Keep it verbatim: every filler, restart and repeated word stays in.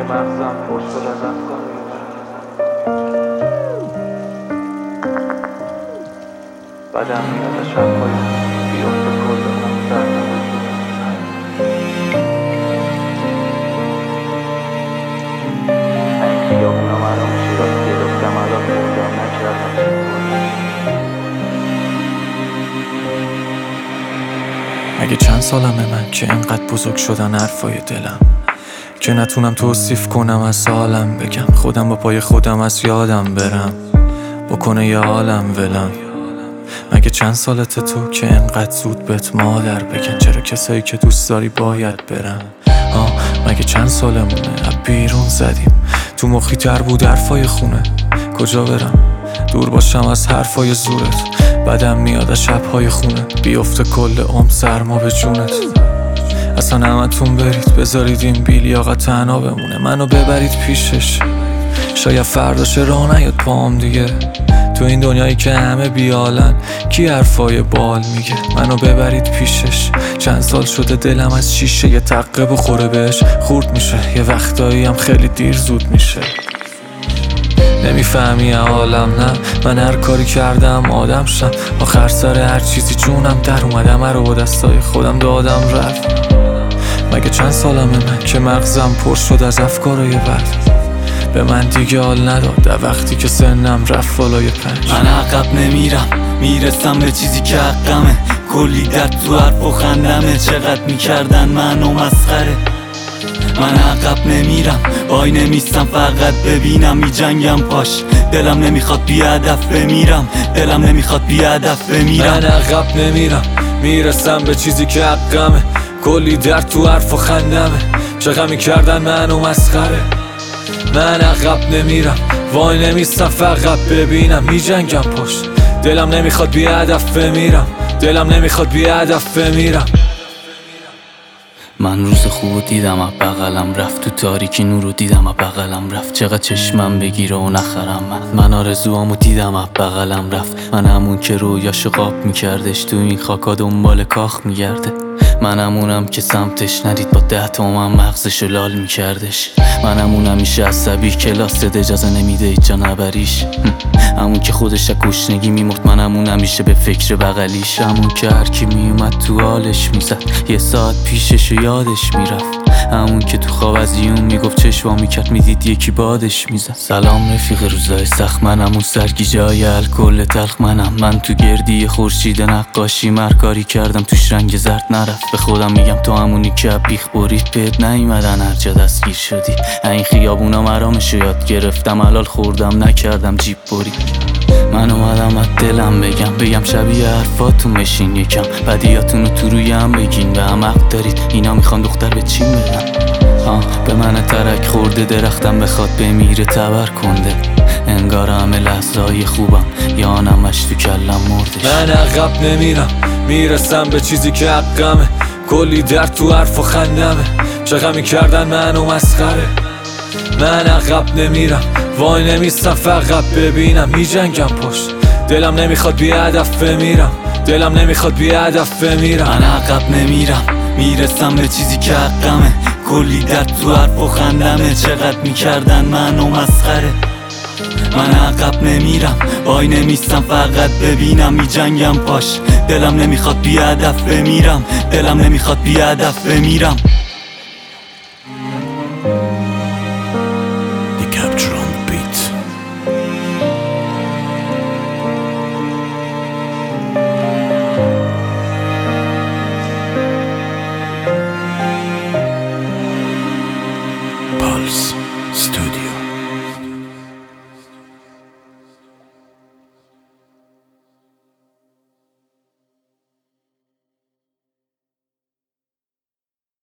که مغزم پر شد از افکار بدم میاد از شب‌های بیفته کل اون سرنوشت این خیابونا مرا میشه یاد گرفتم الان موندم نکردم اگه چند سالمه من که انقدر بزرگ شدن حرفای دلم که نتونم توصیف کنم از حالم بگم خودم با پای خودم از یادم برم بکنه یه عالم ولم. مگه چند سالته تو که انقدر زود بهت مادر بگن چرا کسایی که دوست داری باید برن؟ آه مگه چند سالمونه از بیرون زدیم تو مخی تر بود حرفای خونه کجا برم دور باشم از حرفای زورت بدم میاد از شبهای خونه بیفته کل عمر سرما به جونت اصلا همتون برید بذارید این بیلیاقت تنها بمونه منو ببرید پیشش شاید فرداش راه نیاد پام دیگه تو این دنیایی که همه بیالن کی حرفای بال میگه منو ببرید پیشش چند سال شده دلم از شیشه یه تقه بخوره بهش خورد میشه یه وقتایی هم خیلی دیر زود میشه نمیفهمی عالم نه من هر کاری کردم آدم شم آخر سر هر چیزی جونم در اومدم رو با دستای خودم دادم رفت مگه چند سالمه من که مغزم پر شد از افکارای بد به من دیگه حال نداد در وقتی که سنم رفت بالای پنج من عقب نمیرم میرسم به چیزی که حقمه کلی درد تو حرف و خندمه چقدر میکردن منو مسخره من عقب نمیرم وای نمیستم فقط ببینم می جنگم پاش دلم نمیخواد بی هدف بمیرم دلم نمیخواد بی هدف بمیرم من عقب نمیرم میرسم به چیزی که حقمه کلی درد تو حرف و خندمه چقدر میکردن منو مسخره من عقب نمیرم وای نمیستم فقط ببینم می جنگم پاش دلم نمیخواد بی هدف بمیرم دلم نمیخواد بی هدف بمیرم من روز خوب دیدم از بغلم رفت تو تاریکی نورو دیدم از بغلم رفت چقدر چشمم بگیره و نخرم من من آرزوامو دیدم از بغلم رفت من همون که رویاشو قاب میکردش تو این خاکا دنبال کاخ میگرده من همونم که سمتش ندید با ده تومن مغزشو لال میکردش من همونم میشه عصبی کلاس اجازه نمیده ایجا نبریش همون که خودش از گشنگی میمرد من همونم میشه به فکر بغلیش همون که هرکی میومد تو حالش میزد یه ساعت پیششو یادش میرفت همون که تو خواب از یون میگفت چشوا میکرد میدید یکی بادش میزد سلام رفیق روزای سخت منم اون سرگی جای الکل تلخ منم من تو گردی خورشید نقاشی مرکاری کردم توش رنگ زرد نرفت به خودم میگم تو همونی که بیخ برید بهت نیومدن هر جا دستگیر شدی این خیابونا مرامشو یاد گرفتم حلال خوردم نکردم جیب برید من اومدم از دلم بگم بگم شبیه حرفاتون مشین یکم بدیاتونو تو رویم بگین به هم حق دارید اینا میخوان دختر به چین بگم آه به من ترک خورده درختم بخواد بمیره تبر کنده انگار همه لحظه‌های خوبم یا نمش تو کلم مردش من عقب نمیرم میرسم به چیزی که حقمه کلی درد تو حرف و خندمه چقدر میکردن منو مسخره من عقب نمیرم وای نمیستم فقط ببینم می جنگم پشت دلم نمیخواد بی هدف بمیرم دلم نمیخواد بی هدف بمیرم من عقب نمیرم میرسم به چیزی که حقمه کلی درد تو حرف و خندمه چقدر میکردن منو مسخره من عقب نمیرم وای نمیستم فقط ببینم می جنگم پاش دلم نمیخواد بی هدف بمیرم دلم نمیخواد بی هدف بمیرم